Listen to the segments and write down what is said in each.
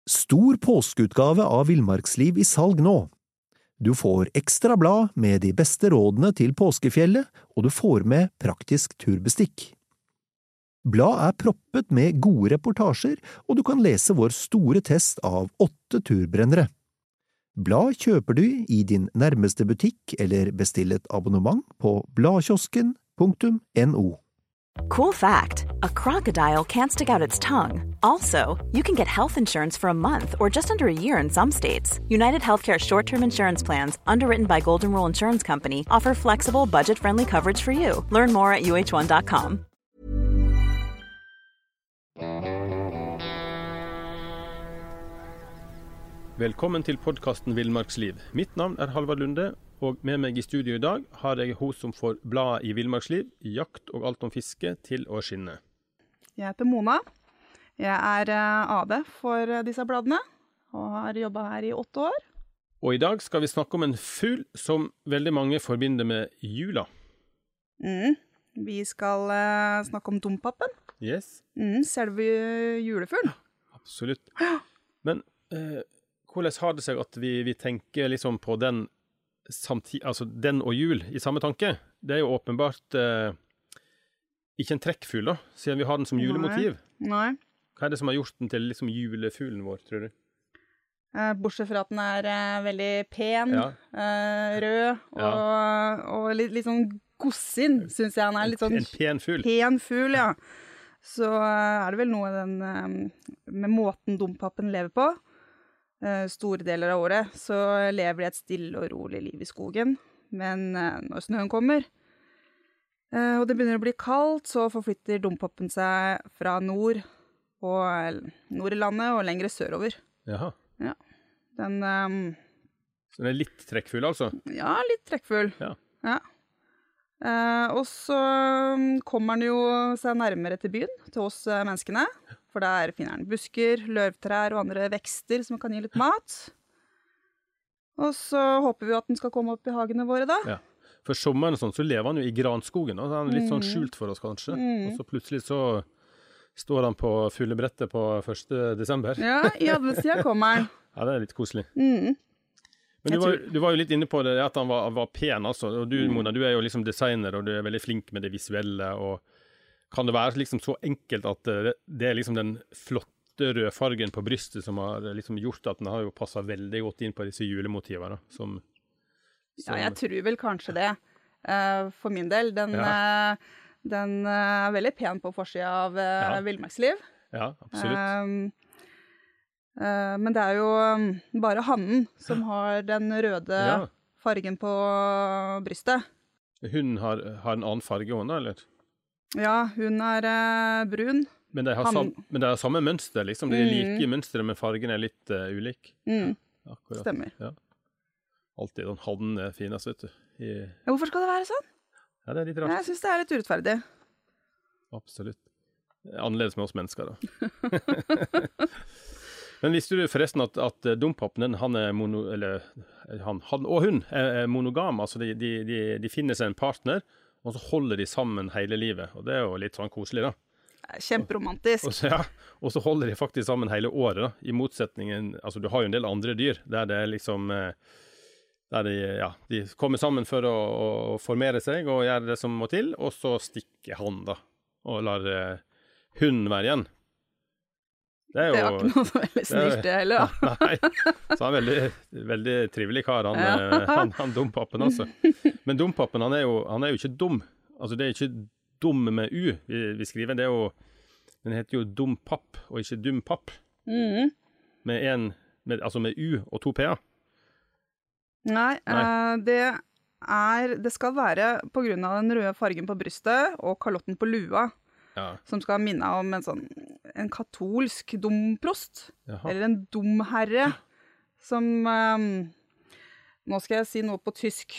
Stor påskeutgave av Villmarksliv I salg nå. Du får ekstra blad med de beste rådene til påskefjellet, og du får med praktisk turbestikk. Blad proppet med gode reportasjer, og du kan lese vår store test av 8 turbrennere. Blad kjøper du I din nærmeste butikk eller bestill et abonnement på bladkiosken.no. Cool fact, a crocodile can't stick out its tongue. Also, you can get health insurance for a month or just under a year in some states. United Healthcare short-term insurance plans, underwritten by Golden Rule Insurance Company, offer flexible, budget-friendly coverage for you. Learn more at uh1.com. Velkommen til podcasten Villmarksliv. Mitt navn Halvard Lunde, og med meg I studio I dag har jeg hun som får bladet I Villmarksliv, jakt og alt om fiske til å skinne. Jeg heter Mona. Jeg AD for disse bladene, og har jobbet her I 8 år. Og I dag skal vi snakke om en fugl som veldig mange forbinder med jula. Vi skal snakke om dompapen. Yes. Selve julefugl. Absolutt. Men hvordan har det seg at vi tenker liksom på den altså den og jul I samme tanke? Det jo åpenbart ikke en trekkfugl da, siden vi har den som julemotiv. Nei. Hva det som har gjort den til liksom julefuglen vår, tror du? Bortsett fra at den veldig pen, rød, og litt sånn gossin, synes jeg han litt sånn... En pen fugl. Pen fugl, ja. Så det vel noe med måten dompapen lever på. Store deler av året, så lever de et stille og rolig liv I skogen. Men når snøen kommer, og det begynner å bli kaldt, så forflytter dompapen seg fra nord I landet og lengre sørover. Jaha. Ja. Den, så den litt trekkfull, altså? Ja, litt trekkfull. Ja. Og så kommer den jo seg nærmere til byen, til oss menneskene. For der finner den busker, løvtrær og andre vekster som kan gi litt mat. Og så håper vi at den skal komme opp I hagene våre da. Ja, for sommeren og sånn, så lever han jo I granskogen. Så han litt sånn skjult for oss kanskje. Og så plutselig så står han på fulle brettet på 1. desember. Ja, I adventstida kommer han. Ja, det litt koselig. Men du var jo litt inne på det, at han var pen altså. Og du, Mona, du jo liksom designer, og du veldig flink med det visuelle, og kan det være liksom så enkelt at det liksom den flotte røde fargen på brystet som har liksom gjort at den har jo passet veldig godt inn på disse julemotivene som Ja, jeg tror vel kanskje det. For min del, den veldig pen på forsiden av Villmarksliv. Ja, absolutt. Men det jo bare hannen som har den røde fargen på brystet. Hun har en annen farge også, eller? Ja, hun brun. Men det har samme mønster, liksom. Det like mønstre, men fargen litt ulik. Akkurat. Stemmer. Ja. Alltid den hannen finest, vet du. Ja, hvorfor skal det være sånn? Ja, det litt rart. Jeg synes det litt urettferdig. Absolutt. Annerledes med oss mennesker, da. Men visste du forresten at dompapen, han og hun monogam, altså de finner seg en partner, og så holder de sammen hele livet, og det jo litt sånn koselig da. Kjemperomantisk. Og så holder de faktisk sammen hele året da, I motsetningen, altså du har jo en del andre dyr, der det liksom, der de kommer sammen for å formere seg og gjøre det som må til, og så stikker han da, og lar hunden være igjen. Det jo ikke noe så veldig snilt det heller da. Nei, så han veldig, veldig trivelig kar, han dompapen også. Men dompapen, han jo ikke dum. Altså det ikke dum med U vi skriver, den heter jo dompapp, og ikke dumpapp. Altså med U og 2 P-er. Nei. Det skal være på grunn av den røde fargen på brystet og kalotten på lua. Som skal minne om en katolsk domprost, eller en domherre, som, nå skal jeg si noe på tysk.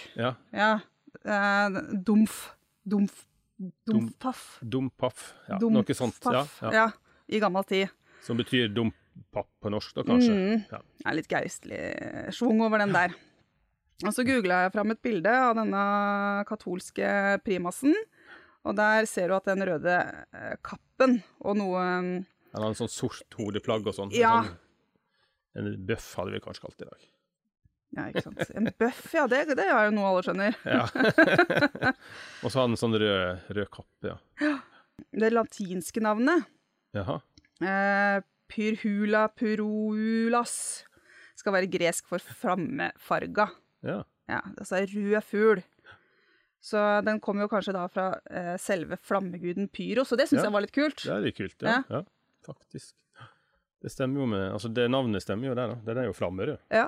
Dumpfaff. Dumpfaff, noe sånt. Ja, I gammel tid. Som betyr dumpapp på norsk da, kanskje. Det litt geistlig svung over den der. Og så googlet jeg frem et bilde av denne katolske primassen, og der ser du at den røde kappen og noe... Han har en sånn sort hodeplagg og sånn. Ja, En bøff hadde vi kanskje kalt I dag. Ja, ikke sant. En bøff, ja, det jo noe alle skjønner. Ja. Og så hadde den sånn rød kappe, ja. Det latinske navnet, Jaha. Pyrhula purulas, skal være gresk for flammefarga. Ja. Ja, altså rød fugl. Så den kom jo kanskje da fra selve flammeguden Pyros, og det synes jeg var litt kult. Det litt kult, ja. Ja, faktisk. Det stemmer jo med, altså det navnet stemmer jo der da. Det jo flammerød. Ja.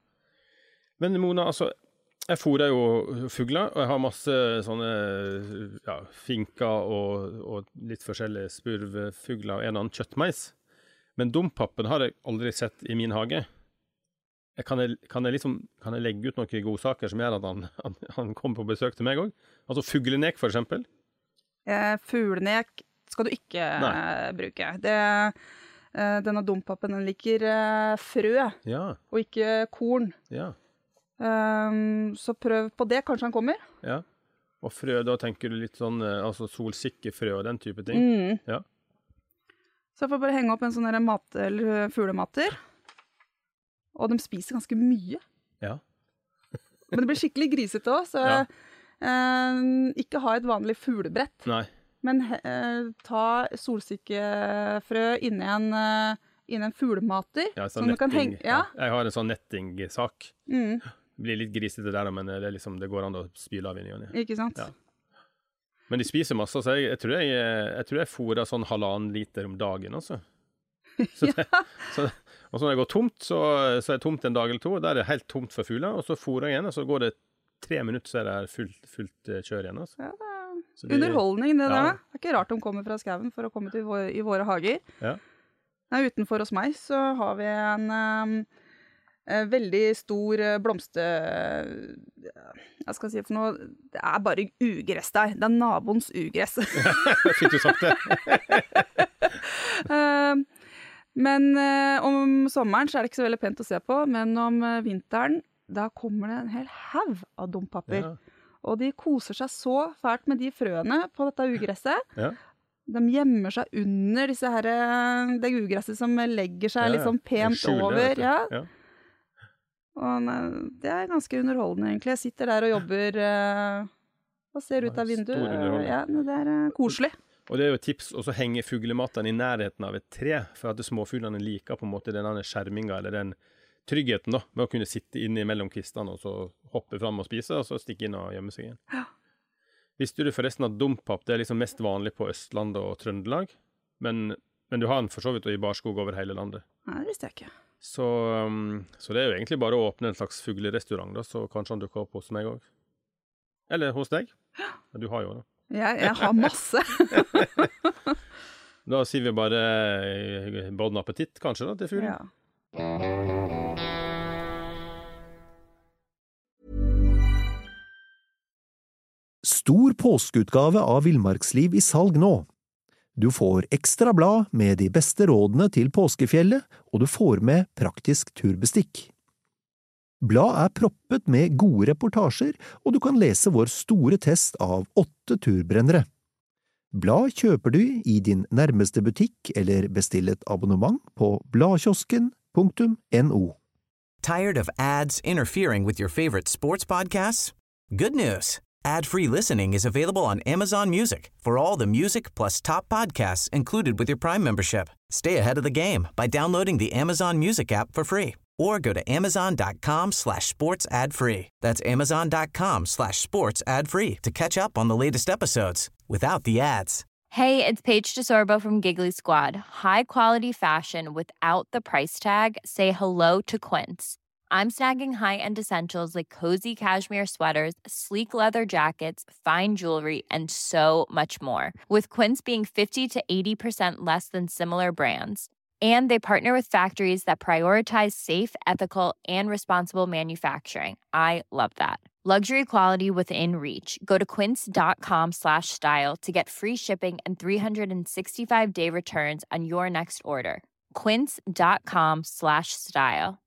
Men Mona, altså, jeg fôrer jo fugler, og jeg har masse sånne finker og litt forskjellige spurvfugler og en annen kjøttmeis. Men dompapen har jeg aldri sett I min hage. Kan jeg legge ut noen godsaker som gjør at han kommer på besøk til meg også? Altså fuglenek for eksempel? Fuglenek skal du ikke bruke. Denne dompapen, den liker frø, og ikke korn. Ja. Så prøv på det, kanskje han kommer. Ja, og frø, da tenker du litt sånn, altså solsikkefrø og den type ting? Ja. Så jeg får bare henge opp en sånn eller fuglematter. Og de spiser ganske mye. Ja. Men det blir skikkelig grisete også, så ikke ha et vanlig fuglebrett. Nei. Men ta solsikkefrø inni en fuglemater. Ja, sånn netting. Jeg har en sånn netting-sak. Det blir litt grisete der, men det går an å spyle av inni. Ikke sant? Ja. Men de spiser masse, så jeg tror jeg fôrer sånn 1,5 liter om dagen, altså. Og så når jeg går tomt, så det tomt en dag eller to, og der det helt tomt for fugler, og så fôrer jeg igjen, og så går det 3 minutter, så det fullt kjør igjen. Altså. Ja, det underholdning det der. Det ikke rart de kommer fra skaven for å komme til i våre hager. Ja. Utenfor hos meg så har vi en veldig stor blomster... Jeg skal si for noe, det bare ugress der. Det naboens ugress. Fikk du sagt det? Men om sommeren så det ikke så veldig pent å se på, men om vinteren, da kommer det en hel haug av dompapper. Ja. Og de koser seg så fælt med de frøene på dette ugresset. Ja. De gjemmer seg under det ugresset som legger seg litt sånn pent over. Ja. Og det ganske underholdende egentlig. Jeg sitter der og jobber og ser ut av vinduet. Ja, det koselig. Og det jo et tips å henge fuglemattene I nærheten av et tre, for at småfuglene liker på en måte denne skjermingen, eller den tryggheten da, med å kunne sitte inne mellom kvistene og så hoppe fram og spise, og så stikke inn og gjemme seg igjen. Ja. Visste du forresten at dompap, det liksom mest vanlig på Østlandet og Trøndelag, men du har den for så vidt I barskog over hele landet. Nei, det visste jeg ikke. Så det jo egentlig bare å åpne en slags fuglerestaurant da, så kanskje han dukker opp hos meg også. Eller hos deg. Ja. Du har jo det. Jeg har masse. Da sier vi bare bon appetitt, kanskje da, til fuglen. Ja. Stor påskeutgave av Villmarksliv I salg nå. Du får ekstra blad med de beste rådene til påskefjellet, og du får med praktisk turbestikk. Blad proppet med gode reportasjer, og du kan lese vår store test av 8 turbrennere. Blad kjøper du I din nærmeste butikk eller bestill et abonnement på bladkiosken.no. Tired of ads interfering with your favorite sports podcasts? Good news! Ad-free listening is available on Amazon Music for all the music plus top podcasts included with your Prime membership. Stay ahead of the game by downloading the Amazon Music app for free or go to amazon.com/sports ad-free. That's amazon.com/sports ad-free to catch up on the latest episodes without the ads. Hey, it's Paige DeSorbo from Giggly Squad. High quality fashion without the price tag. Say hello to Quince. I'm snagging high-end essentials like cozy cashmere sweaters, sleek leather jackets, fine jewelry, and so much more. With Quince being 50 to 80% less than similar brands. And they partner with factories that prioritize safe, ethical, and responsible manufacturing. I love that. Luxury quality within reach. Go to quince.com/style to get free shipping and 365-day returns on your next order. Quince.com/style.